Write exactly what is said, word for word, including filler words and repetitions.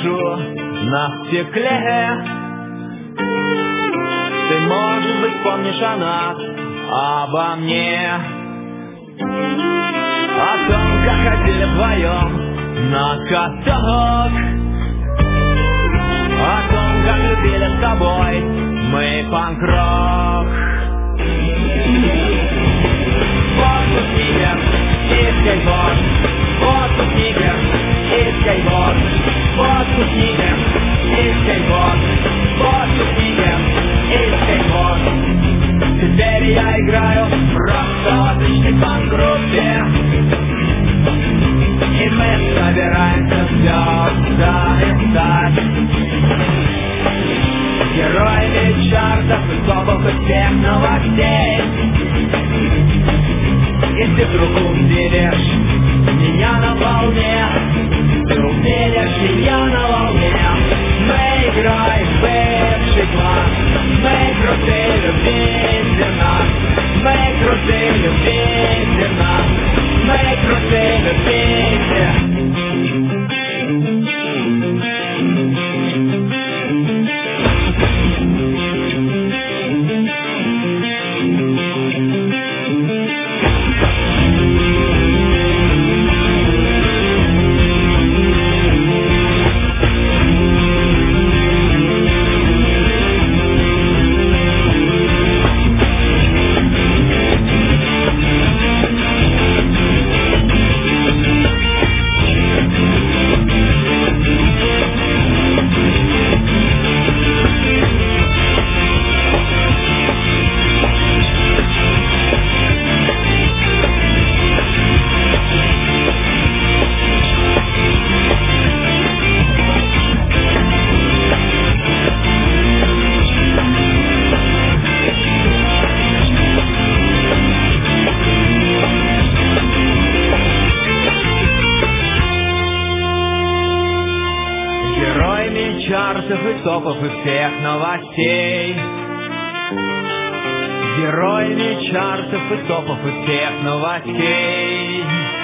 пишу на стекле. Ты, может быть, помнишь о нас, обо мне, о том, как ходили вдвоем на каток, о том, как любили с тобой мы панк-рок. Вот тут снигер и скейтборд, вот тут снигер и скейтборд, вот тут снигер и скейтборд, вот тут снигер и скейтборд. Теперь я играю просто в отличной панк-группе, и мы собираемся все залетать героями чартов и топов и всех новостей. Если вдруг увидишь меня на волне, ты увидишь меня на волне. Мы играем в бывший класс, мы крутые, любите нас, мы крутые, любите нас, мы крутые, любите. Чартов и топов и всех новостей, героями чартов и топов и всех новостей.